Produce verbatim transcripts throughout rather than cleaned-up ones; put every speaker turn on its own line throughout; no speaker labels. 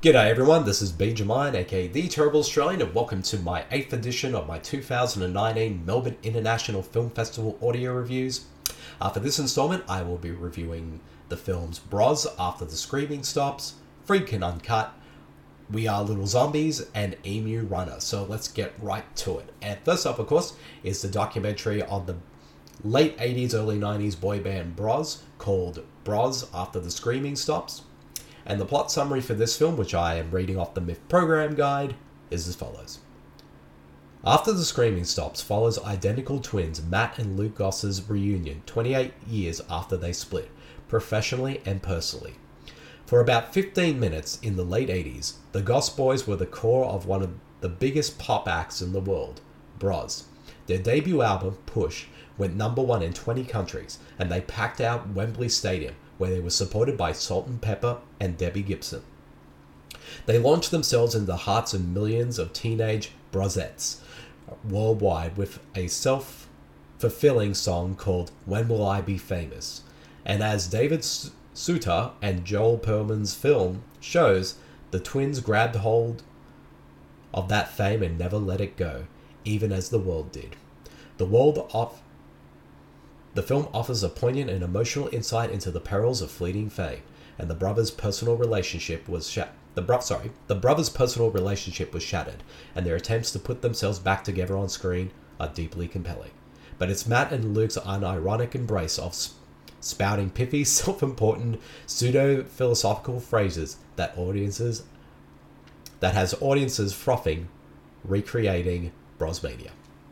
G'day everyone, this is Benjamin, aka The Terrible Australian, and welcome to my eighth edition of my two thousand nineteen Melbourne International Film Festival audio reviews. Uh, for this installment, I will be reviewing the films Bros After the Screaming Stops, Freakin' Uncut, We Are Little Zombies, and Emu Runner. So let's get right to it. And first up, of course, is the documentary on the late eighties, early nineties boy band Bros, called Bros After the Screaming Stops. And the plot summary for this film, which I am reading off the Myth Program Guide, is as follows. After the Screaming Stops follows identical twins Matt and Luke Goss's reunion twenty-eight years after they split, professionally and personally. For about fifteen minutes in the late eighties, the Goss boys were the core of one of the biggest pop acts in the world, Bros. Their debut album, Push, went number one in twenty countries, and they packed out Wembley Stadium, where they were supported by Salt and Pepper and Debbie Gibson. They launched themselves into the hearts of millions of teenage brosettes worldwide with a self-fulfilling song called When Will I Be Famous? And as David Suter and Joel Perlman's film shows, the twins grabbed hold of that fame and never let it go, even as the world did. The world of The film offers a poignant and emotional insight into the perils of fleeting fame, and the brothers' personal relationship was shat- the bro- sorry, the brothers' personal relationship was shattered, and their attempts to put themselves back together on screen are deeply compelling. But it's Matt and Luke's unironic embrace of sp- spouting pithy, self-important, pseudo-philosophical phrases that audiences that has audiences frothing, recreating Brosmania.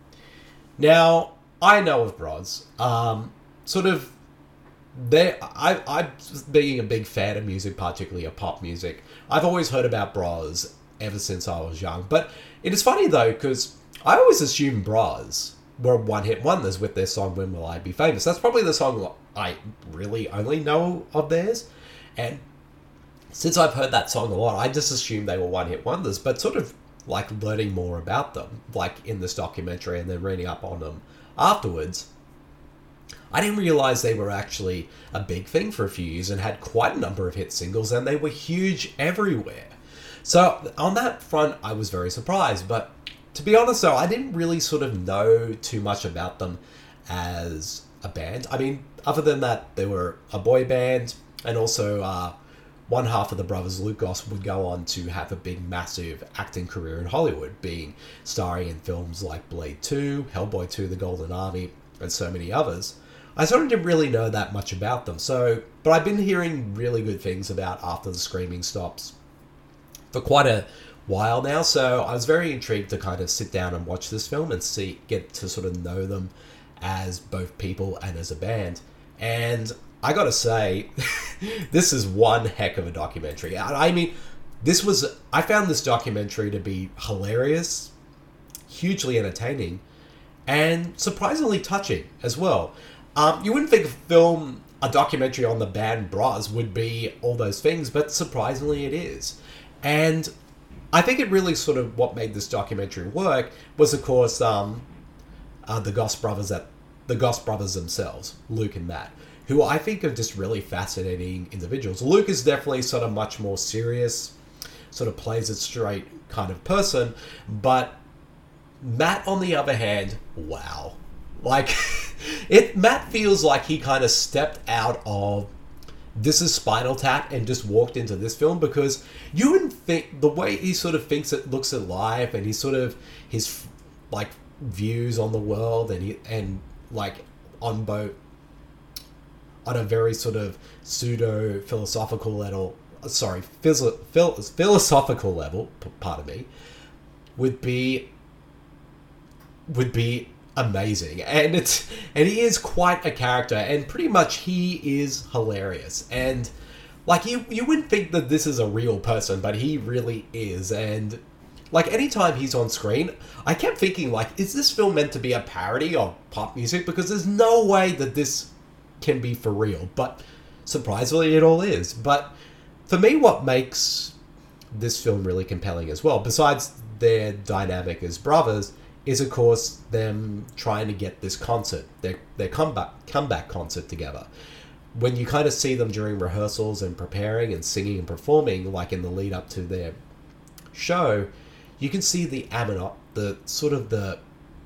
Now, I know of Bros. Um, sort of, they. I, I, being a big fan of music, particularly of pop music, I've always heard about Bros ever since I was young. But it is funny though, because I always assumed Bros were one-hit wonders with their song "When Will I Be Famous." That's probably the song I really only know of theirs, and since I've heard that song a lot, I just assumed they were one-hit wonders. But sort of like learning more about them, like in this documentary, and then reading up on them afterwards, I didn't realize they were actually a big thing for a few years and had quite a number of hit singles, and they were huge everywhere. So on that front, I was very surprised. But to be honest though, I didn't really sort of know too much about them as a band. I mean, other than that, they were a boy band, and also uh, one half of the brothers, Luke Goss, would go on to have a big, massive acting career in Hollywood, being starring in films like Blade two, Hellboy two, The Golden Army, and so many others. I sort of didn't really know that much about them, so but I've been hearing really good things about After the Screaming Stops for quite a while now, so I was very intrigued to kind of sit down and watch this film and see get to sort of know them as both people and as a band. And I gotta say, this is one heck of a documentary. I mean, this was, I found this documentary to be hilarious, hugely entertaining, and surprisingly touching as well. Um, you wouldn't think a film, a documentary on the band Bros would be all those things, but surprisingly it is. And I think it really sort of, what made this documentary work was, of course, um, uh, the Goss brothers at the Goss brothers themselves, Luke and Matt, who I think are just really fascinating individuals. Luke is definitely sort of much more serious, sort of plays it straight kind of person, but Matt, on the other hand, wow. Like, it. Matt feels like he kind of stepped out of This Is Spinal Tap and just walked into this film, because you wouldn't think, the way he sort of thinks it, looks at life, and he sort of, his, like, views on the world, and he, and, like, on both, on a very sort of pseudo-philosophical level, sorry, phys- phil- philosophical level, p- pardon me, would be, would be amazing. And it's, and he is quite a character, and pretty much he is hilarious. And, like, you, you wouldn't think that this is a real person, but he really is. And, like, anytime he's on screen, I kept thinking, like, is this film meant to be a parody of pop music? Because there's no way that this can be for real, but surprisingly it all is. But for me, what makes this film really compelling as well, besides their dynamic as brothers, is of course them trying to get this concert, their their comeback comeback concert together. when you kind of see them during rehearsals and preparing and singing and performing, like in the lead up to their show, you can see the amino- the sort of the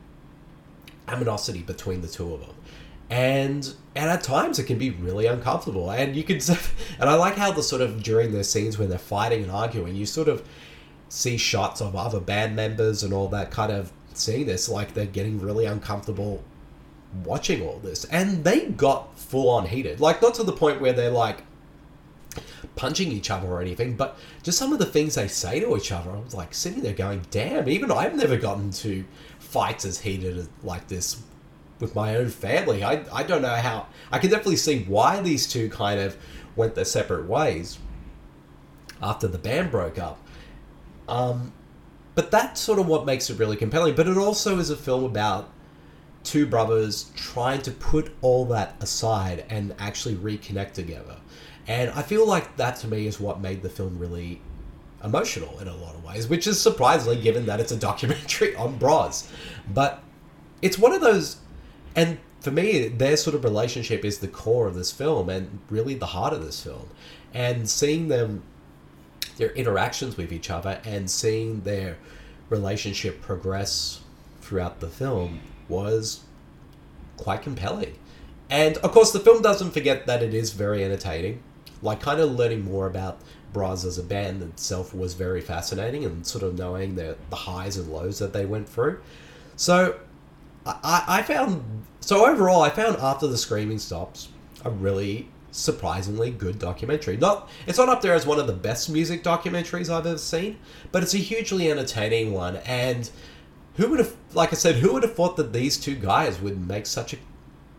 aminosity between the two of them. And and at times it can be really uncomfortable. And you can, and I like how the sort of during the scenes when they're fighting and arguing, you sort of see shots of other band members and all that, kind of seeing this, like they're getting really uncomfortable watching all this. And they got full on heated, like not to the point where they're like punching each other or anything, but just some of the things they say to each other, I was like sitting there going, damn, even I've never gotten to fights as heated as, like this with my own family. I, I don't know how. I can definitely see why these two kind of went their separate ways after the band broke up. Um, but that's sort of what makes it really compelling. But it also is a film about two brothers trying to put all that aside and actually reconnect together. And I feel like that to me is what made the film really emotional in a lot of ways, which is surprisingly given that it's a documentary on bros. But it's one of those, and for me, their sort of relationship is the core of this film and really the heart of this film. And seeing them, their interactions with each other and seeing their relationship progress throughout the film was quite compelling. And of course, the film doesn't forget that it is very entertaining. Like, kind of learning more about Bros as a band itself was very fascinating, and sort of knowing the, the highs and lows that they went through. So, I, I found... So overall, I found After the Screaming Stops a really surprisingly good documentary. Not, it's not up there as one of the best music documentaries I've ever seen, but it's a hugely entertaining one. And who would have, like I said, who would have thought that these two guys would make such a,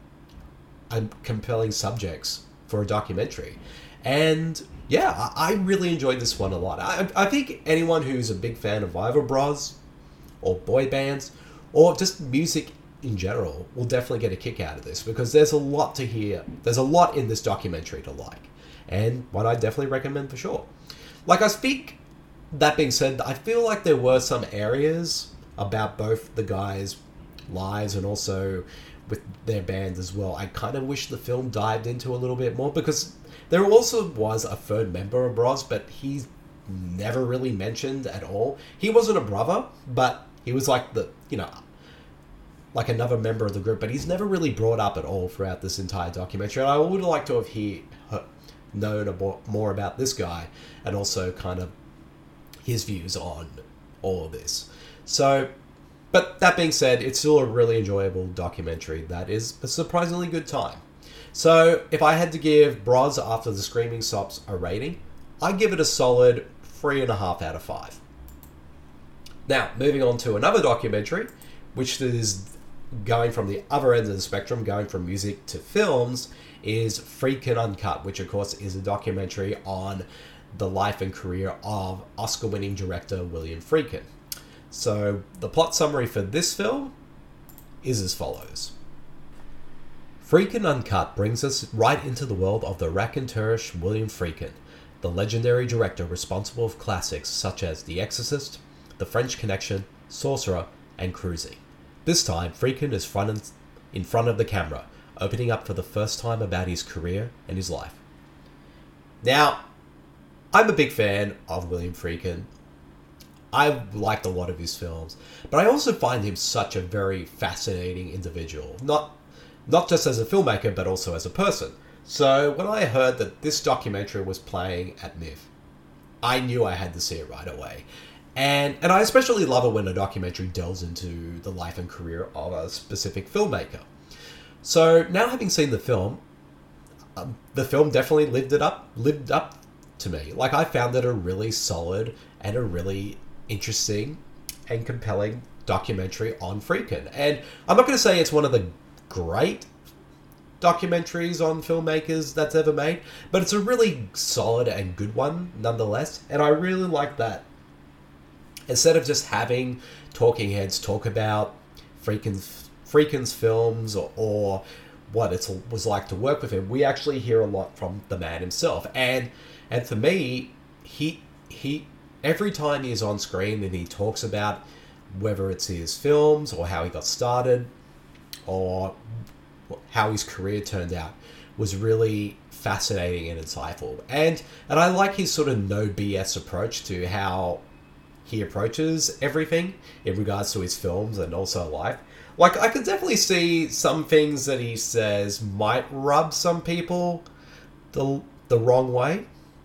a compelling subjects for a documentary? And yeah, I, I really enjoyed this one a lot. I, I think anyone who's a big fan of either bros or boy bands or just music in general will definitely get a kick out of this, because there's a lot to hear. There's a lot in this documentary to like, and one I definitely recommend for sure. Like I speak, that being said, I feel like there were some areas about both the guys' lives and also with their band as well I kind of wish the film dived into a little bit more, because there also was a third member of Bros, but he's never really mentioned at all. He wasn't a brother, but he was like the, you know, like another member of the group, but he's never really brought up at all throughout this entire documentary. And I would like to have he, known about, more about this guy and also kind of his views on all of this. So, but that being said, it's still a really enjoyable documentary that is a surprisingly good time. So if I had to give Bros After the Screaming Stops a rating, I'd give it a solid three and a half out of five. Now, moving on to another documentary, which is going from the other end of the spectrum, going from music to films, is Friedkin Uncut, which of course is a documentary on the life and career of Oscar-winning director William Friedkin. So the plot summary for this film is as follows. Friedkin Uncut brings us right into the world of the raconteurs William Friedkin, the legendary director responsible for classics such as The Exorcist, The French Connection, Sorcerer, and Cruising. This time, Friedkin is front in front of the camera, opening up for the first time about his career and his life. Now, I'm a big fan of William Friedkin. I've liked a lot of his films, but I also find him such a very fascinating individual. Not, not just as a filmmaker, but also as a person. So when I heard that this documentary was playing at M I F, I knew I had to see it right away. And and I especially love it when a documentary delves into the life and career of a specific filmmaker. So now having seen the film, um, the film definitely lived it up, lived up to me. Like, I found it a really solid and a really interesting and compelling documentary on Friedkin. And I'm not going to say it's one of the great documentaries on filmmakers that's ever made, but it's a really solid and good one nonetheless. And I really like that. Instead of just having talking heads talk about Friedkin's, Friedkin's films or, or what it was like to work with him, we actually hear a lot from the man himself. And and for me, he he every time he's on screen and he talks about whether it's his films or how he got started or how his career turned out, was really fascinating and insightful. And and I like his sort of no B S approach to how he approaches everything in regards to his films and also life. Like, I can definitely see some things that he says might rub some people the the wrong way.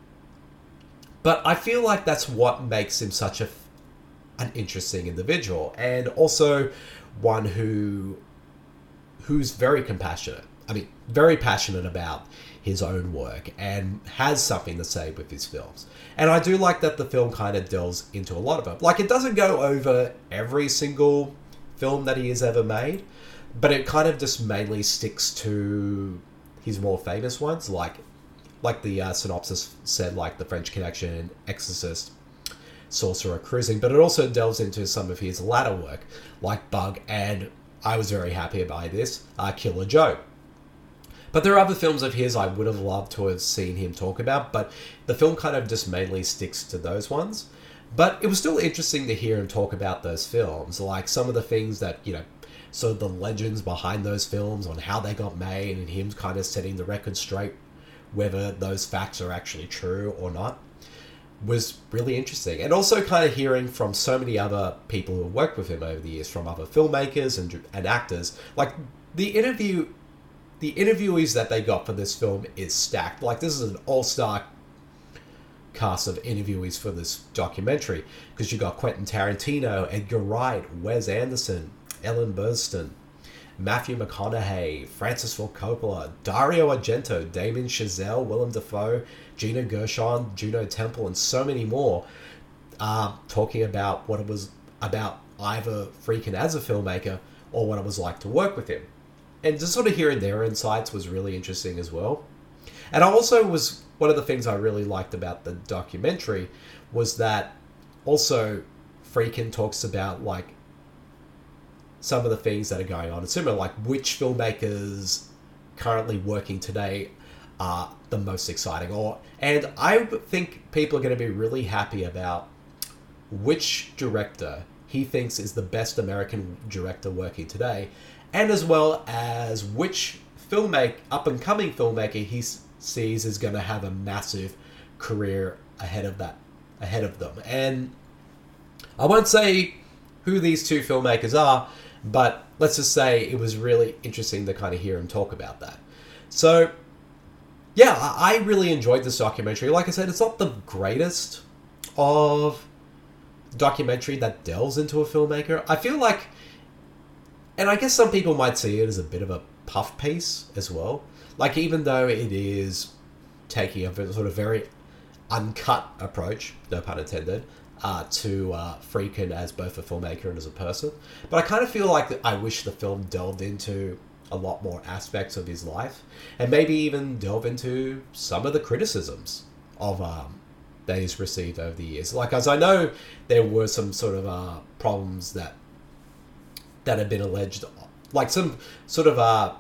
But I feel like that's what makes him such a an interesting individual, and also one who who's very compassionate. I mean, very passionate about his own work and has something to say with his films. And I do like that the film kind of delves into a lot of it. Like, it doesn't go over every single film that he has ever made, but it kind of just mainly sticks to his more famous ones, like like the uh, synopsis said, like The French Connection, Exorcist, Sorcerer, Cruising, but it also delves into some of his latter work, like Bug, and I was very happy by this, uh, Killer Joe. But there are other films of his I would have loved to have seen him talk about, but the film kind of just mainly sticks to those ones. But it was still interesting to hear him talk about those films, like some of the things that, you know, sort of the legends behind those films, on how they got made, and him kind of setting the record straight, whether those facts are actually true or not, was really interesting. And also kind of hearing from so many other people who have worked with him over the years, from other filmmakers and, and actors. Like, the interview... The interviewees that they got for this film is stacked. Like, this is an all-star cast of interviewees for this documentary, because you got Quentin Tarantino, Edgar Wright, Wes Anderson, Ellen Burstyn, Matthew McConaughey, Francis Ford Coppola, Dario Argento, Damien Chazelle, Willem Dafoe, Gina Gershon, Juno Temple, and so many more, uh, talking about what it was about either Friedkin as a filmmaker or what it was like to work with him. And just sort of hearing their insights was really interesting as well. And I also was, one of the things I really liked about the documentary was that also Friedkin talks about, like, some of the things that are going on. It's similar, like, which filmmakers currently working today are the most exciting. Or, and I think people are going to be really happy about which director he thinks is the best American director working today, and as well as which filmmaker, up-and-coming filmmaker he s- sees is going to have a massive career ahead of that, ahead of them. And I won't say who these two filmmakers are, but let's just say it was really interesting to kind of hear him talk about that. So, yeah, I really enjoyed this documentary. Like I said, it's not the greatest of documentary that delves into a filmmaker. I feel like, and I guess some people might see it as a bit of a puff piece as well. Like, even though it is taking a sort of very uncut approach, no pun intended, uh, to uh, Friedkin as both a filmmaker and as a person. But I kind of feel like I wish the film delved into a lot more aspects of his life, and maybe even delve into some of the criticisms of um, that he's received over the years. Like, as I know, there were some sort of uh, problems that that have been alleged, like some sort of a uh,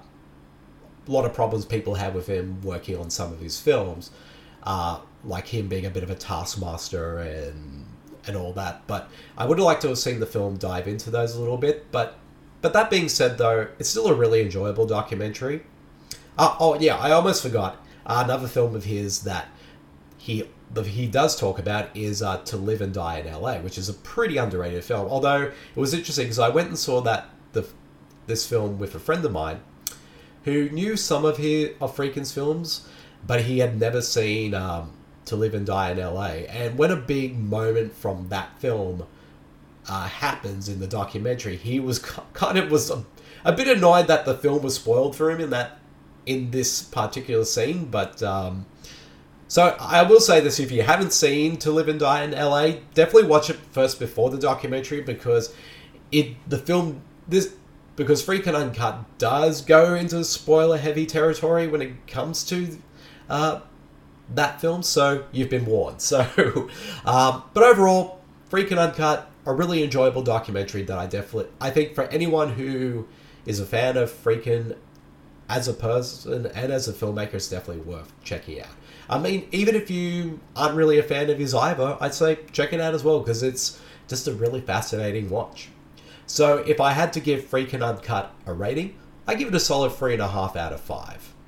lot of problems people had with him working on some of his films, uh, like him being a bit of a taskmaster and and all that. But I would have liked to have seen the film dive into those a little bit. But but that being said, though, it's still a really enjoyable documentary. Uh, oh yeah, I almost forgot uh, another film of his that he that he does talk about is uh, To Live and Die in L A, which is a pretty underrated film. Although it was interesting because I went and saw that the this film with a friend of mine who knew some of his of Friedkin's films, but he had never seen um, To Live and Die in L A. And when a big moment from that film uh, happens in the documentary, he was kind of was a, a bit annoyed that the film was spoiled for him in that in this particular scene. But um, so I will say this: if you haven't seen To Live and Die in L A, definitely watch it first before the documentary, because it the film this. Because Friedkin Uncut does go into spoiler-heavy territory when it comes to uh, that film, so you've been warned. So, um, but overall, Friedkin Uncut, a really enjoyable documentary that I definitely, I think for anyone who is a fan of Friedkin as a person and as a filmmaker, it's definitely worth checking out. I mean, even if you aren't really a fan of his either, I'd say check it out as well, because it's just a really fascinating watch. So if I had to give Friedkin Uncut a rating, I give it a solid three and a half out of five.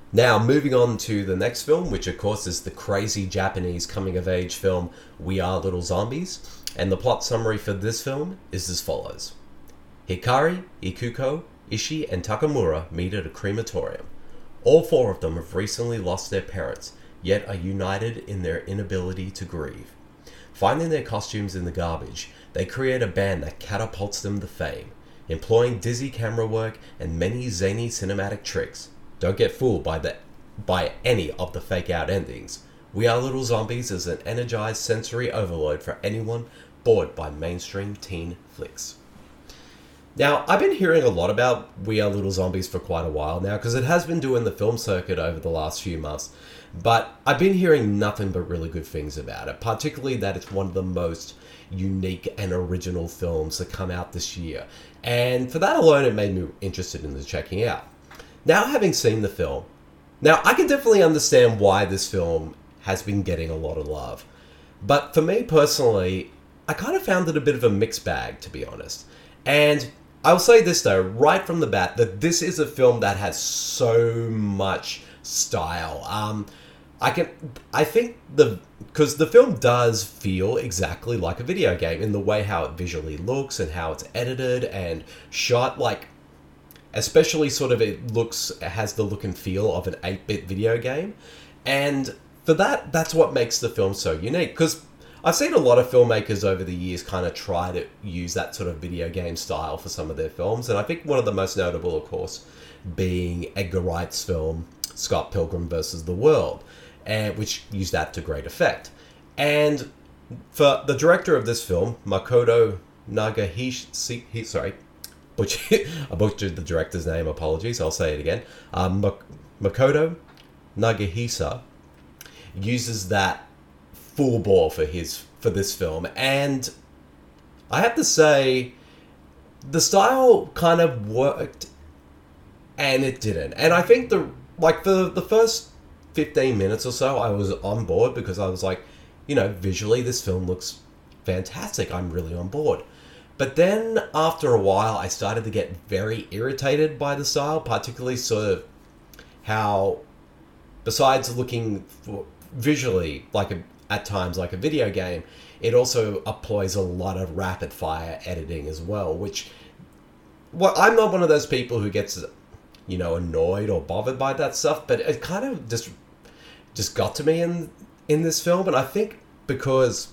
Now, moving on to the next film, which of course is the crazy Japanese coming-of-age film We Are Little Zombies, and the plot summary for this film is as follows. Hikari, Ikuko, Ishii, and Takamura meet at a crematorium. All four of them have recently lost their parents, yet are united in their inability to grieve. Finding their costumes in the garbage, they create a band that catapults them to fame, employing dizzy camera work and many zany cinematic tricks. Don't get fooled by the by any of the fake-out endings. We Are Little Zombies is an energized sensory overload for anyone bored by mainstream teen flicks. Now, I've been hearing a lot about We Are Little Zombies for quite a while now, because it has been doing the film circuit over the last few months, but I've been hearing nothing but really good things about it, particularly that it's one of the most unique and original films that come out this year, and for that alone it made me interested in checking out. Now, having seen the film, now I can definitely understand why this film has been getting a lot of love. But for me personally, I kind of found it a bit of a mixed bag, to be honest. And I'll say this though, right from the bat, that this is a film that has so much style. Um, I can, I think the, because the film does feel exactly like a video game in the way how it visually looks and how it's edited and shot, like, especially sort of it looks, it has the look and feel of an eight-bit video game. And for that, that's what makes the film so unique. Because I've seen a lot of filmmakers over the years kind of try to use that sort of video game style for some of their films. And I think one of the most notable, of course, being Edgar Wright's film, Scott Pilgrim versus the World, and which used that to great effect. And for the director of this film, Makoto Nagahishi, sorry, Butcher, I butchered the director's name, apologies, I'll say it again. Um, Makoto Nagahisa uses that full bore for his for this film, and I have to say, the style kind of worked, and it didn't. And I think the like for the first fifteen minutes or so, I was on board because I was like, you know, visually this film looks fantastic. I'm really on board. But then, after a while, I started to get very irritated by the style, particularly sort of how, besides looking for visually like a, at times like a video game, it also employs a lot of rapid-fire editing as well, which, well, I'm not one of those people who gets, you know, annoyed or bothered by that stuff, but it kind of just just got to me in in this film, and I think because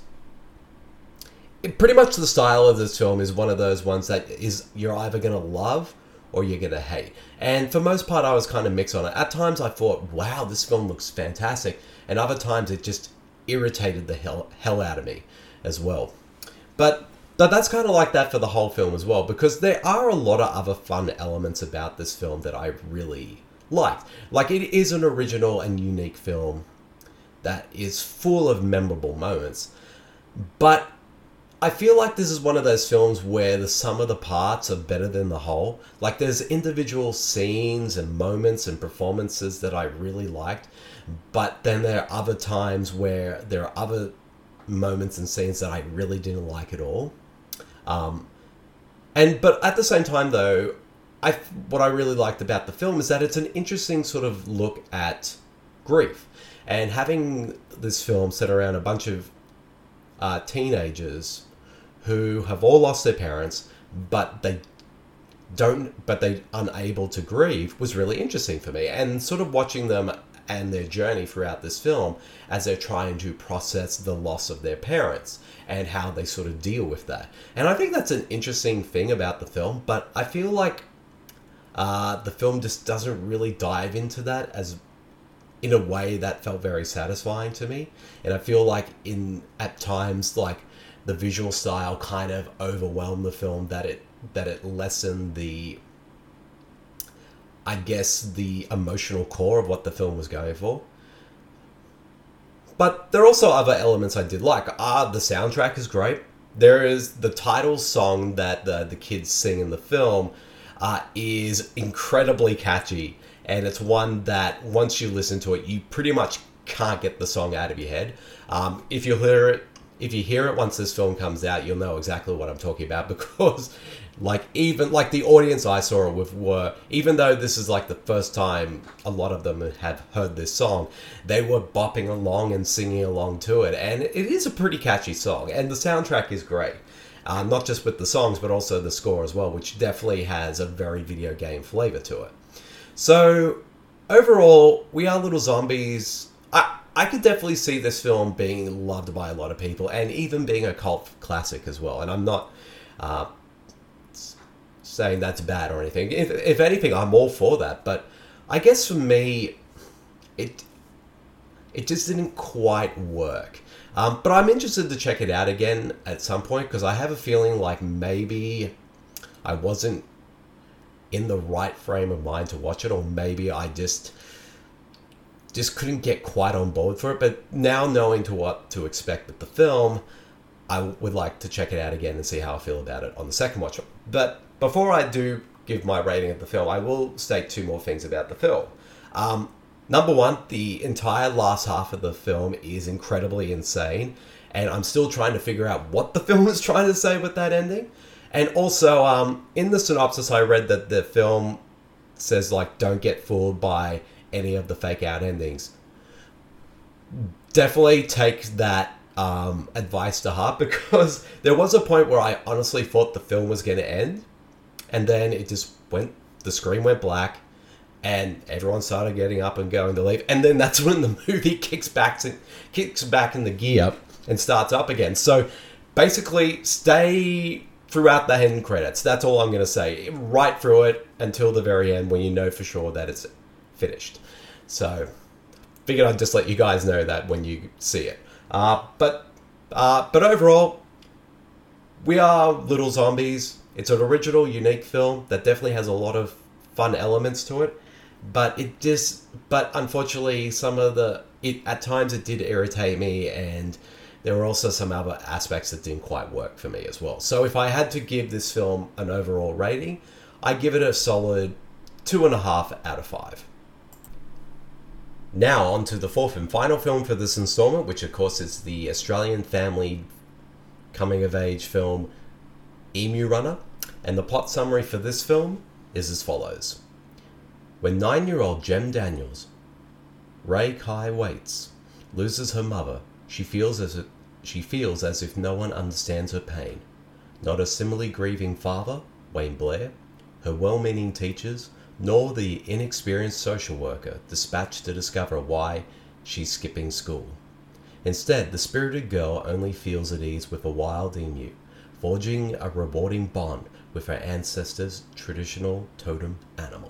It, pretty much the style of this film is one of those ones that is you're either going to love or you're going to hate. And for most part, I was kind of mixed on it. At times, I thought, wow, this film looks fantastic. And other times, it just irritated the hell, hell out of me as well. But, but that's kind of like that for the whole film as well, because there are a lot of other fun elements about this film that I really liked. Like, it is an original and unique film that is full of memorable moments. But I feel like this is one of those films where the sum of the parts are better than the whole. Like, there's individual scenes and moments and performances that I really liked, but then there are other times where there are other moments and scenes that I really didn't like at all. Um, and but at the same time, though, I what I really liked about the film is that it's an interesting sort of look at grief, and having this film set around a bunch of uh, teenagers who have all lost their parents, but they don't, but they're unable to grieve, was really interesting for me. And sort of watching them and their journey throughout this film as they're trying to process the loss of their parents and how they sort of deal with that. And I think that's an interesting thing about the film, but I feel like uh, the film just doesn't really dive into that as in a way that felt very satisfying to me. And I feel like in at times, like, the visual style kind of overwhelmed the film, that it that it lessened the, I guess, the emotional core of what the film was going for. But there are also other elements I did like. Ah, the soundtrack is great. There is the title song that the, the kids sing in the film uh, is incredibly catchy. And it's one that once you listen to it, you pretty much can't get the song out of your head. Um, if you hear it, if you hear it once this film comes out, you'll know exactly what I'm talking about, because like even like the audience I saw it with were, even though this is like the first time a lot of them have heard this song, they were bopping along and singing along to it, and it is a pretty catchy song, and the soundtrack is great. Uh, not just with the songs, but also the score as well, which definitely has a very video game flavor to it. So, overall, We Are Little Zombies, I, I could definitely see this film being loved by a lot of people, and even being a cult classic as well. And I'm not uh, saying that's bad or anything. If, if anything, I'm all for that. But I guess for me, it it just didn't quite work. Um, but I'm interested to check it out again at some point, because I have a feeling like maybe I wasn't in the right frame of mind to watch it, or maybe I just just couldn't get quite on board for it. But now, knowing to what to expect with the film, I would like to check it out again and see how I feel about it on the second watch. But before I do give my rating of the film, I will state two more things about the film. Um, Number one, the entire last half of the film is incredibly insane, and I'm still trying to figure out what the film is trying to say with that ending. And also, um, in the synopsis, I read that the film says, like, don't get fooled by any of the fake out endings. Definitely take that um, advice to heart, because there was a point where I honestly thought the film was going to end, and then it just went, the screen went black, and everyone started getting up and going to leave. And then that's when the movie kicks back to, kicks back in the gear and starts up again. So basically, stay throughout the end credits. That's all I'm going to say. Right through it until the very end, when you know for sure that it's finished. So figured I'd just let you guys know that when you see it. Uh, but uh, but overall, We Are Little Zombies. It's an original, unique film that definitely has a lot of fun elements to it. But it just, but unfortunately, some of the, it at times it did irritate me, and there were also some other aspects that didn't quite work for me as well. So if I had to give this film an overall rating, I give it a solid two and a half out of five. Now on to the fourth and final film for this installment, which of course is the Australian family coming of age film Emu Runner. And the plot summary for this film is as follows. When nine-year-old Jem Daniels, Ray Kai Waits, loses her mother, she feels as if, she feels as if no one understands her pain. Not a similarly grieving father, Wayne Blair, her well-meaning teachers, nor the inexperienced social worker dispatched to discover why she's skipping school. Instead, the spirited girl only feels at ease with a wild emu, forging a rewarding bond with her ancestors' traditional totem animal.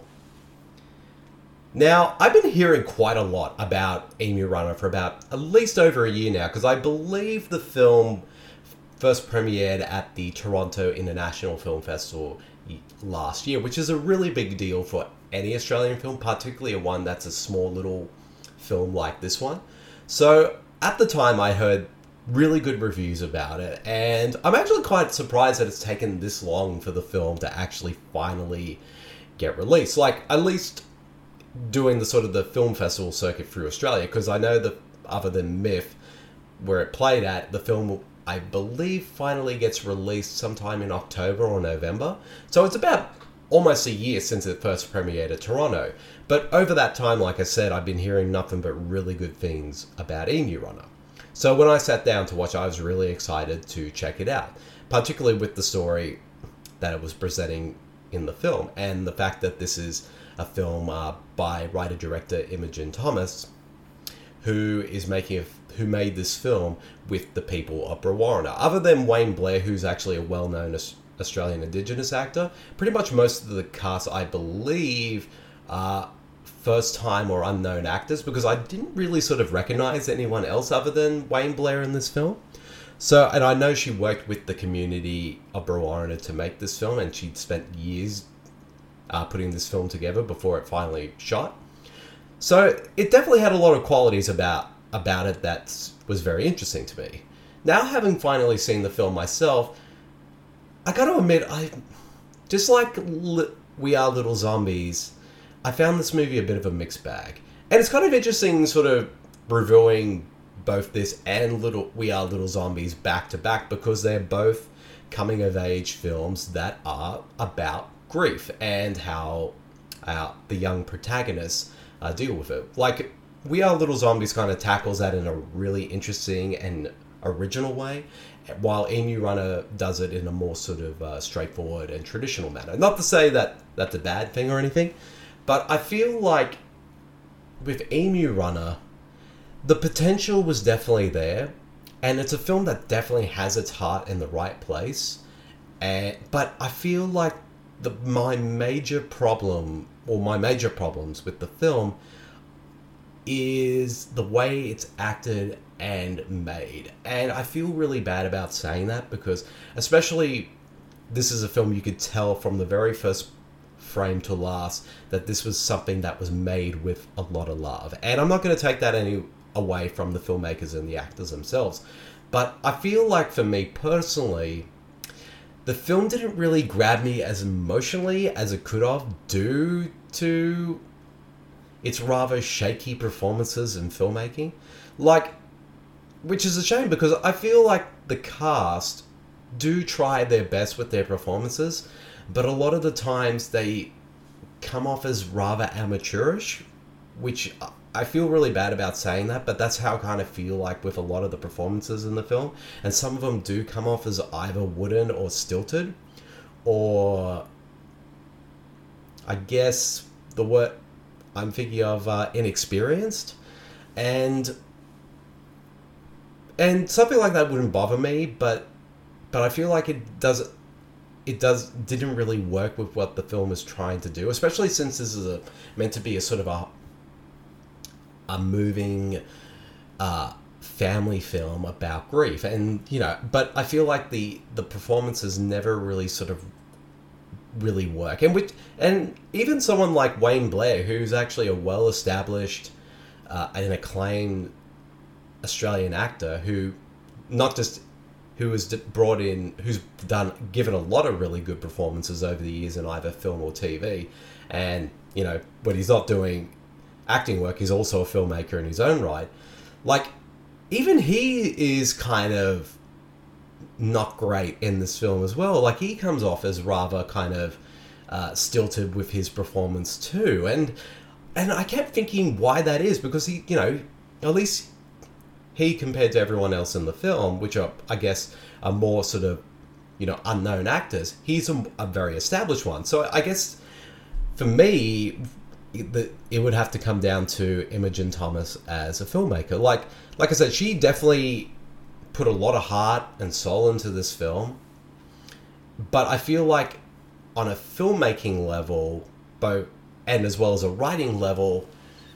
Now, I've been hearing quite a lot about Emu Runner for about at least over a year now, because I believe the film first premiered at the Toronto International Film Festival last year, which is a really big deal for any Australian film, particularly one that's a small little film like this one. So, at the time, I heard really good reviews about it, and I'm actually quite surprised that it's taken this long for the film to actually finally get released. Like, at least doing the sort of the film festival circuit through Australia, because I know that other than Myth, where it played at, the film, I believe, finally gets released sometime in October or November. So it's about almost a year since it first premiered at Toronto. But over that time, like I said, I've been hearing nothing but really good things about Emu Runner. So when I sat down to watch, I was really excited to check it out, particularly with the story that it was presenting in the film, and the fact that this is a film uh, by writer-director Imogen Thomas, who is making a, who made this film with the people of Brewarrina. Other than Wayne Blair, who's actually a well-known Australian Indigenous actor, pretty much most of the cast, I believe, are first-time or unknown actors, because I didn't really sort of recognize anyone else other than Wayne Blair in this film. So, and I know she worked with the community of Brewarrina to make this film, and she'd spent years Uh, putting this film together before it finally shot. So it definitely had a lot of qualities about about it that was very interesting to me. Now, having finally seen the film myself, I gotta admit, I just like li- We Are Little Zombies, I found this movie a bit of a mixed bag. And it's kind of interesting sort of reviewing both this and Little We Are Little Zombies back to back because they're both coming of age films that are about grief and how uh, the young protagonists uh, deal with it. Like, We Are Little Zombies kind of tackles that in a really interesting and original way, while Emu Runner does it in a more sort of uh, straightforward and traditional manner. Not to say that that's a bad thing or anything, but I feel like with Emu Runner, the potential was definitely there, and it's a film that definitely has its heart in the right place. And but I feel like the my major problem, or my major problems with the film, is the way it's acted and made. And I feel really bad about saying that because, especially, this is a film you could tell from the very first frame to last that this was something that was made with a lot of love. And I'm not going to take that any away from the filmmakers and the actors themselves. But I feel like, for me personally, the film didn't really grab me as emotionally as it could have due to its rather shaky performances and filmmaking. Like, which is a shame because I feel like the cast do try their best with their performances, but a lot of the times they come off as rather amateurish, which I feel really bad about saying that, but that's how I kind of feel like with a lot of the performances in the film. And some of them do come off as either wooden or stilted, or I guess the word I'm thinking of, uh, inexperienced. And and something like that wouldn't bother me, but but I feel like it does it does didn't really work with what the film is trying to do, especially since this is a, meant to be a sort of a a moving uh, family film about grief. And you know, but I feel like the the performances never really sort of really work. And which and even someone like Wayne Blair, who's actually a well-established uh, and acclaimed Australian actor, who not just who was brought in, who's done given a lot of really good performances over the years in either film or T V, and you know, when he's not doing acting work, he's also a filmmaker in his own right. Like, even he is kind of not great in this film as well. Like, he comes off as rather kind of uh, stilted with his performance too, and and I kept thinking why that is, because he, you know, at least he, compared to everyone else in the film, which are, I guess, are more sort of, you know, unknown actors, he's a, a very established one. So I guess for me, it, it would have to come down to Imogen Thomas as a filmmaker. Like, like I said, she definitely put a lot of heart and soul into this film, but I feel like on a filmmaking level, both and as well as a writing level,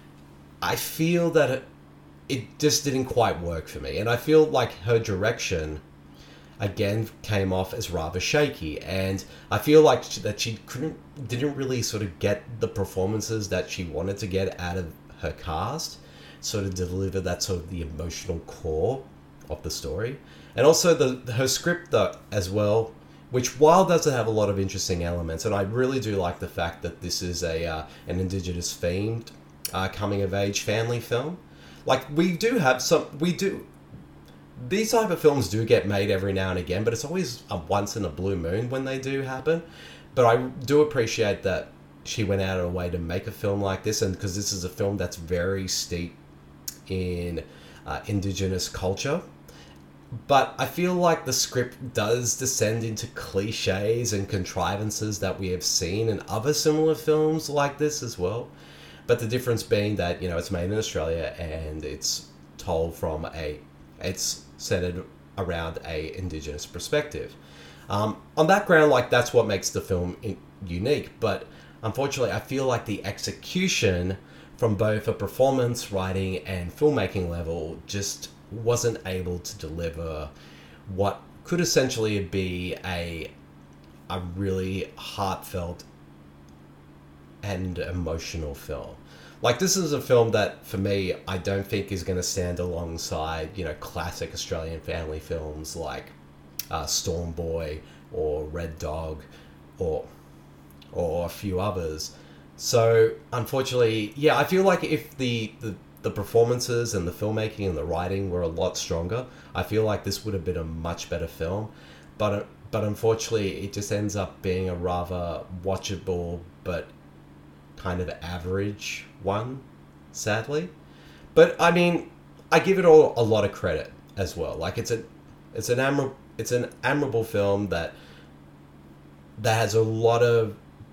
I feel that it, it just didn't quite work for me. And I feel like her direction again came off as rather shaky, and I feel like she, that she couldn't didn't really sort of get the performances that she wanted to get out of her cast, sort of deliver that sort of the emotional core of the story. And also the her script though, as well, which while doesn't have a lot of interesting elements, and I really do like the fact that this is a uh, an Indigenous themed uh, coming of age family film. Like, we do have some, we do, these type of films do get made every now and again, but it's always a once in a blue moon when they do happen. But I do appreciate that she went out of her way to make a film like this, and because this is a film that's very steeped in uh, Indigenous culture. But I feel like the script does descend into cliches and contrivances that we have seen in other similar films like this as well. But the difference being that, you know, it's made in Australia and it's told from a, it's centered around a Indigenous perspective. Um, on that ground, like, that's what makes the film in, unique. But unfortunately, I feel like the execution from both a performance, writing, and filmmaking level just wasn't able to deliver what could essentially be a a really heartfelt and emotional film. Like, this is a film that, for me, I don't think is going to stand alongside, you know, classic Australian family films like uh, Storm Boy or Red Dog or or a few others. So, unfortunately, yeah, I feel like if the, the, the performances and the filmmaking and the writing were a lot stronger, I feel like this would have been a much better film. But but unfortunately, it just ends up being a rather watchable but kind of average one, sadly. But I mean, I give it all a lot of credit as well. Like it's a, it's an admirable, it's an admirable film that that has a lot of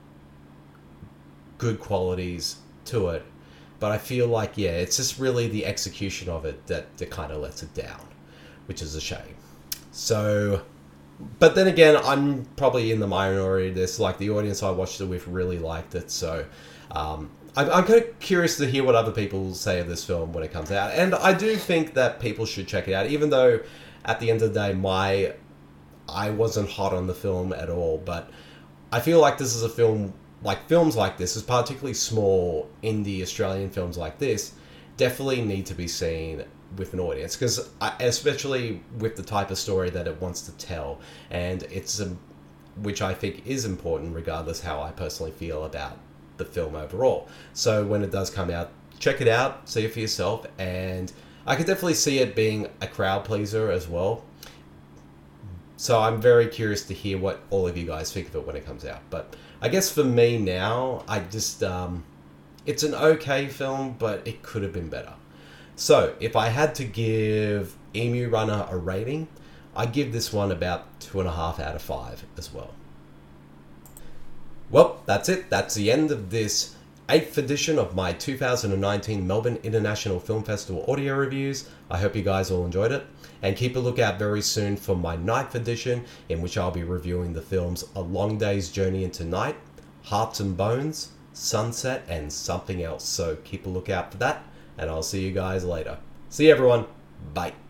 good qualities to it. But I feel like, yeah, it's just really the execution of it that, that kind of lets it down, which is a shame. So, but then again, I'm probably in the minority of this. Like, the audience I watched it with really liked it. So, um, I'm, I'm kind of curious to hear what other people say of this film when it comes out. And I do think that people should check it out, even though at the end of the day, my I wasn't hot on the film at all. But I feel like this is a film, like films like this, is particularly small indie Australian films like this, definitely need to be seen with an audience, because especially with the type of story that it wants to tell, and it's a, which I think is important regardless how I personally feel about the film overall. So when it does come out, check it out, see it for yourself, and I could definitely see it being a crowd pleaser as well. So I'm very curious to hear what all of you guys think of it when it comes out. But I guess for me now, I just um, it's an okay film, but it could have been better. So if I had to give Emu Runner a rating, I give this one about two and a half out of five as well. Well, that's it. That's the end of this eighth edition of my two thousand nineteen Melbourne International Film Festival audio reviews. I hope you guys all enjoyed it. And keep a lookout very soon for my ninth edition, in which I'll be reviewing the films A Long Day's Journey into Night, Hearts and Bones, Sunset, and something else. So keep a lookout for that, and I'll see you guys later. See you, everyone. Bye.